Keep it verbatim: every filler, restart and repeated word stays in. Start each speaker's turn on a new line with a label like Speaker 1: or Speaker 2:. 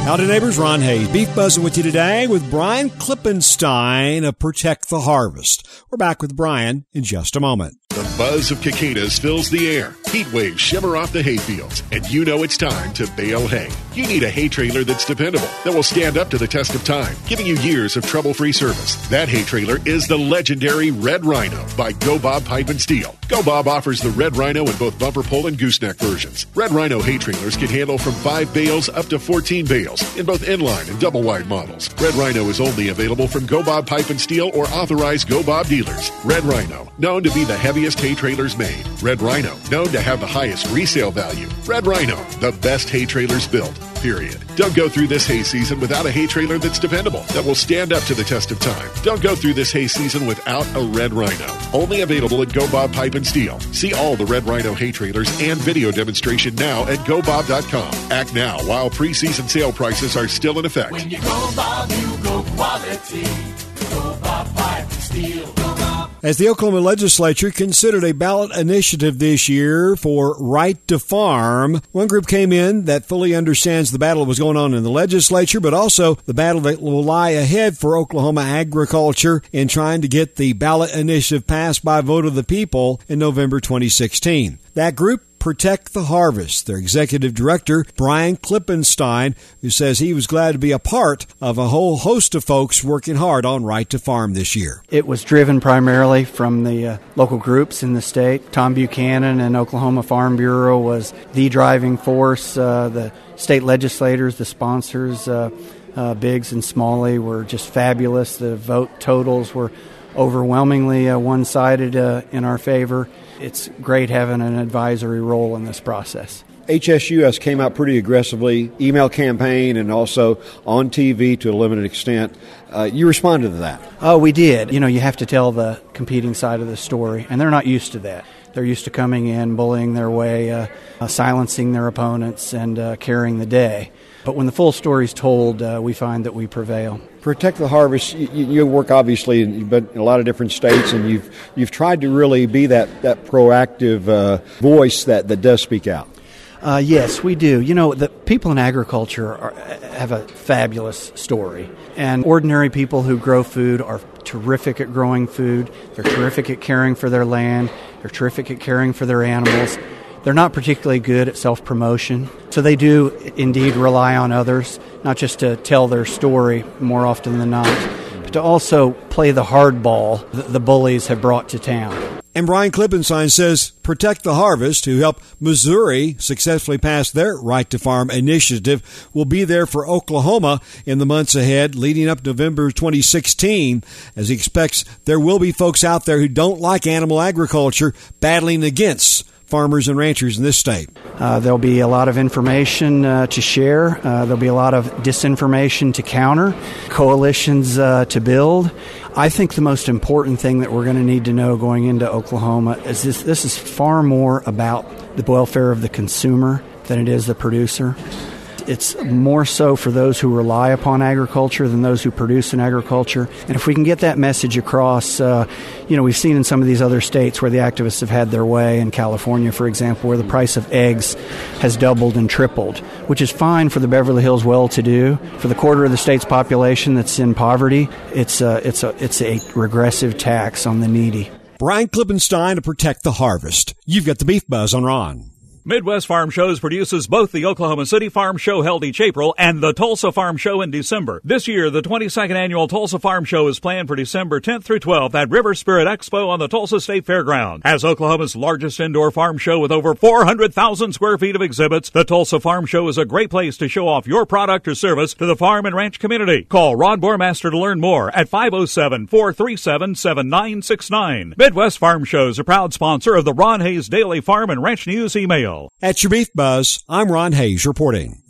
Speaker 1: Howdy neighbors, Ron Hayes. Beef Buzzing with you today with Brian Klippenstein of Protect the Harvest. We're back with Brian in just a moment.
Speaker 2: The buzz of cicadas fills the air. Heat waves shimmer off the hayfields, and you know it's time to bale hay. You need a hay trailer that's dependable, that will stand up to the test of time, giving you years of trouble-free service. That hay trailer is the legendary Red Rhino by Go Bob Pipe and Steel. Go Bob offers the Red Rhino in both bumper pull and gooseneck versions. Red Rhino hay trailers can handle from five bales up to fourteen bales in both inline and double-wide models. Red Rhino is only available from Go Bob Pipe and Steel or authorized Go Bob dealers. Red Rhino, known to be the heaviest hay trailers made. Red Rhino, known to have the highest resale value. Red Rhino, the best hay trailers built, period. Don't go through this hay season without a hay trailer that's dependable, that will stand up to the test of time. Don't go through this hay season without a Red Rhino. Only available at Go Bob Pipe and Steel. See all the Red Rhino hay trailers and video demonstration now at go bob dot com. Act now while pre-season sale prices are still in effect.
Speaker 3: When you go Bob, you go quality. Go Bob Pipe and Steel. Go Bob.
Speaker 1: As the Oklahoma legislature considered a ballot initiative this year for Right to Farm, one group came in that fully understands the battle that was going on in the legislature, but also the battle that will lie ahead for Oklahoma agriculture in trying to get the ballot initiative passed by vote of the people in November twenty sixteen. That group, Protect the Harvest. Their executive director, Brian Klippenstein, who says he was glad to be a part of a whole host of folks working hard on Right to Farm this year.
Speaker 4: It was driven primarily from the uh, local groups in the state. Tom Buchanan and Oklahoma Farm Bureau was the driving force. Uh, the state legislators, the sponsors, uh, uh, Biggs and Smalley, were just fabulous. The vote totals were overwhelmingly uh, one-sided uh, in our favor. It's great having an advisory role in this process.
Speaker 5: H S U S came out pretty aggressively, email campaign and also on T V to a limited extent. Uh, you responded to that.
Speaker 4: Oh, we did. You know, you have to tell the competing side of the story, and they're not used to that. They're used to coming in, bullying their way, uh, uh, silencing their opponents, and uh, carrying the day. But when the full story is told, uh, we find that we prevail.
Speaker 5: Protect the Harvest, you, you work obviously in, but in a lot of different states, and you've you've tried to really be that, that proactive uh, voice that, that does speak out.
Speaker 4: Uh, yes, we do. You know, the people in agriculture are, have a fabulous story. And ordinary people who grow food are terrific at growing food. They're terrific at caring for their land. They're terrific at caring for their animals. They're not particularly good at self-promotion. So they do indeed rely on others, not just to tell their story more often than not, but to also play the hardball that the bullies have brought to town.
Speaker 1: And Brian Klippenstein says Protect the Harvest, who helped Missouri successfully pass their Right to Farm initiative, will be there for Oklahoma in the months ahead, leading up to November twenty sixteen, as he expects there will be folks out there who don't like animal agriculture battling against farmers and ranchers in this state.
Speaker 4: Uh, there'll be a lot of information uh, to share. Uh, there'll be a lot of disinformation to counter, coalitions uh, to build. I think the most important thing that we're going to need to know going into Oklahoma is this, this is far more about the welfare of the consumer than it is the producer. It's more so for those who rely upon agriculture than those who produce in agriculture. And if we can get that message across, uh, you know, we've seen in some of these other states where the activists have had their way, in California, for example, where the price of eggs has doubled and tripled, which is fine for the Beverly Hills well-to-do. For the quarter of the state's population that's in poverty, it's a, it's a, it's a regressive tax on the needy.
Speaker 1: Brian Klippenstein to Protect the Harvest. You've got the Beef Buzz on Ron.
Speaker 6: Midwest Farm Shows produces both the Oklahoma City Farm Show held each April and the Tulsa Farm Show in December. This year, the twenty-second annual Tulsa Farm Show is planned for December tenth through twelfth at River Spirit Expo on the Tulsa State Fairground. As Oklahoma's largest indoor farm show with over four hundred thousand square feet of exhibits, the Tulsa Farm Show is a great place to show off your product or service to the farm and ranch community. Call Ron Bormaster to learn more at five oh seven, four three seven, seven nine six nine. Midwest Farm Show is a proud sponsor of the Ron Hayes Daily Farm and Ranch News email.
Speaker 1: At your Beef Buzz, I'm Ron Hayes reporting.